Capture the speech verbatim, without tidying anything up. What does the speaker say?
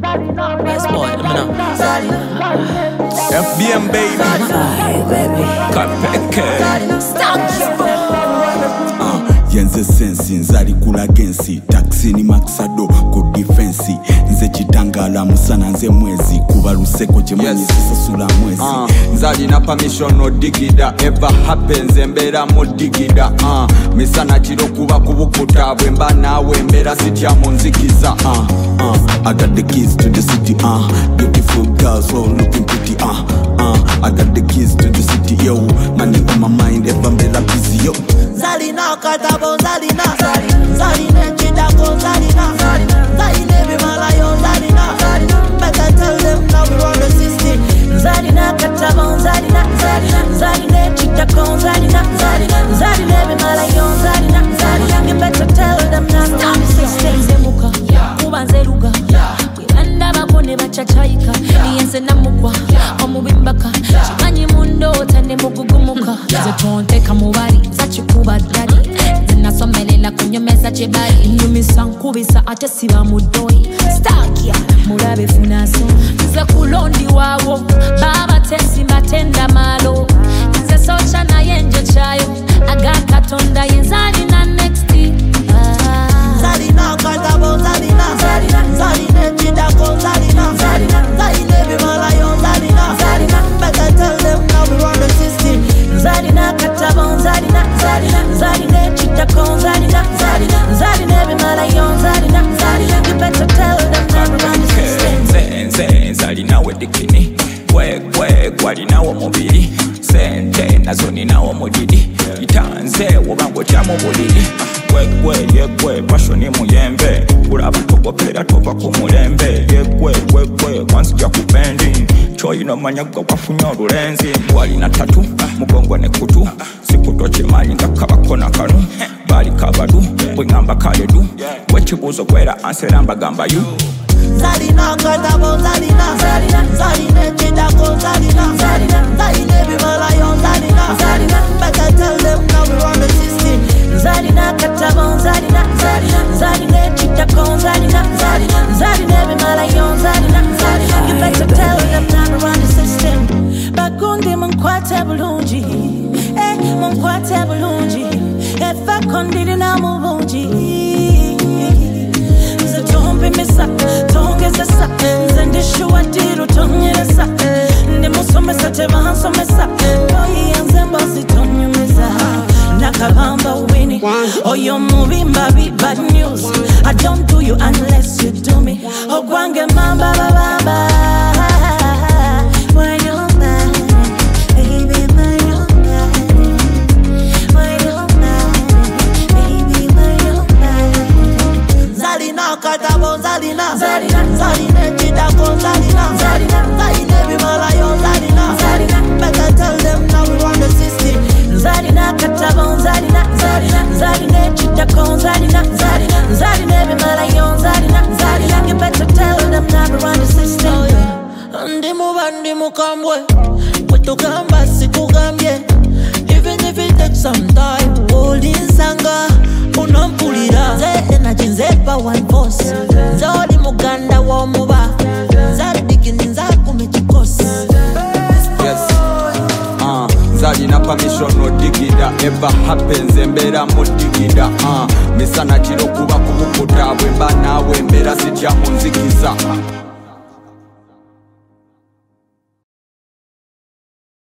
Yes, boy, I'm now. F B M baby. Kapeke. Yenze sensi nzali kula gensi taxi ni maxado ku defense nze chitangala musana nze mwezi kuba luseko chemwenye yes. Sisasula mwezi uh, nzali na permission no digida ever happens embera mo digida uh, misana chiro kuba kubukuta bwemba nawe embera sitya munzikiza uh, uh, I got the keys to the city uh, beautiful girls all looking pretty uh, uh, I got the keys to the city yo money on my mind ever mbela busy yo Zalina katabo Zalina Zalina chidako Zalina Zalina bimalayo Zalina Better tell them now we run the system Zalina katabo Zalina Zalina chidako Zalina Zalina bimalayo Zalina You better tell them now we run the system Zemuka kubanze luga Kwiranda bakone bachachayika Niyense namugwa omubimbaka Chimanyi mundo tande mugugumuka Zetonte mubari zachikuba dadi zinasomelela kunyomeza chebali nyumisa nkubisa ate siba mudoi stakia mulabe funaso nze kulondi wawo baba tesi matenda malo nze socha na yenje chayo agakatonda yenzali na next ah. Zalina katabo Zalina Zalina chidako Zalina Zalina bimalayo Zalina Better tell them now we run the system Zalina katabo Zalina Zalina chidako Zalina Zalina bimalayo Zalina You better tell them now we run the system Nze Zalina wedikini Wegwe gwalina wo mubiri Sente nazo ninawo mudidi Itanze wobango kya mu buliri Wegwe yegwe passion muyembe Kulaba togopera tova ku mulembe Yegwe wegwe kwanzija kupendi Choyino manyago kwafunya olulenzi Walina tatu mugongo ne kutu Sikuto chimanyi nga kabakona kanu Bali kabadu bwingamba kaledu Wechibuzo kwera anseramba gamba yu Zalina katabo Zalina Zalina chidako Zalina Zalina bimalayo Zalina Better tell them now we run the system Zalina katabo Zalina Zalina chidako Zalina Zalina bimalayo Zalina You better tell them now we run the system Bakundi munkwate bulungi Eh munkwate bulungi Efa kondiri na mubungi Zachombe mesa tongezesa Zendishuwa diru tonyeresa Ndimusomesa tebahansomesa Noyi yanzembazi tonyumeza Nakabamba wini Oyo mubimba bi bad news I don't do you unless you do me Ogwange mamba bababa When you're mad Baby when you're mad When you're mad Baby when you're mad Zalina katabo Zalina Zalina chidako Zalina Zalina bimalayo Zalina Better tell them now we run the system Zalina katabo Zalina Zalina chidako Zalina Zalina bimalayo Zalina You better tell them now we run the system Ndimu bandi mukambwe Wetugamba sikugambye Even if it takes some time Holding sanga unampulira Ze energy nzepa one boss Zoli muganda wa muba Zadikini nzaku mechikosi Yes uh, Zalina permission no digida Ever happens embera mo digida uh, Misana chiro kuba kubukuta Bwemba nawe embera sitya munzikiza